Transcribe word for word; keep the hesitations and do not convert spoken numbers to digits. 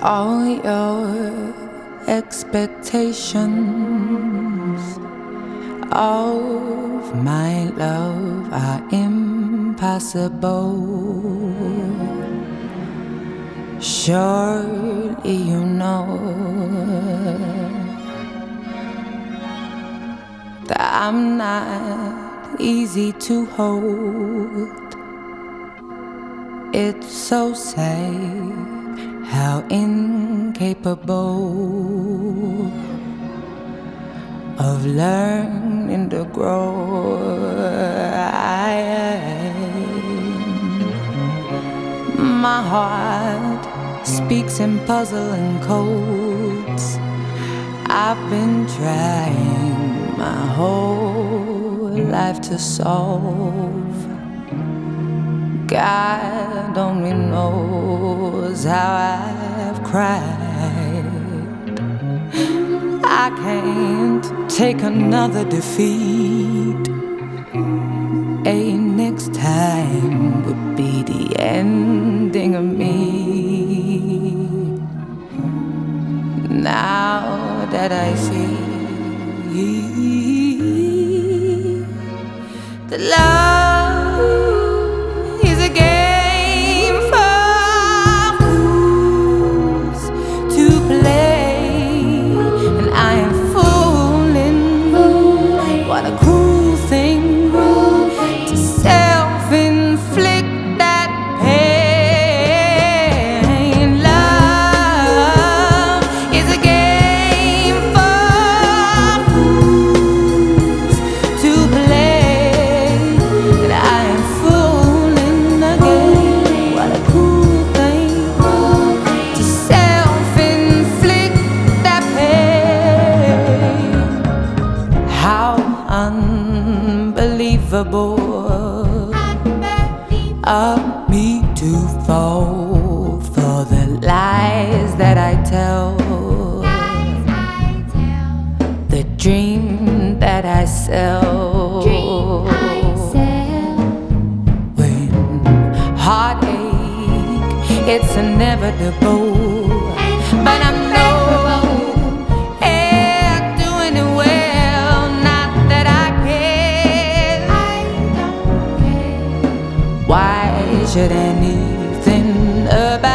All your expectations of my love are impossible. Surely you know that I'm not easy to hold. It's so sad how incapable of learning to grow I am. My heart speaks in puzzling codes. I've been trying my whole life to solve. God only knows how I've cried. I can't take another defeat. A next time would be the ending of me. Now that I see that love is a game for fools to play, and I am fooling. What a cruel thing to self-inflict that pain. Love is a game for fools to play, and I am fooling again. What a cruel thing to self-inflict that pain. How unbelievable of me to fall for the lies that I tell, the dream that I sell. When heartache, it's inevitable, but I'm no yeah, doing it well. Not that I care. Why should anything about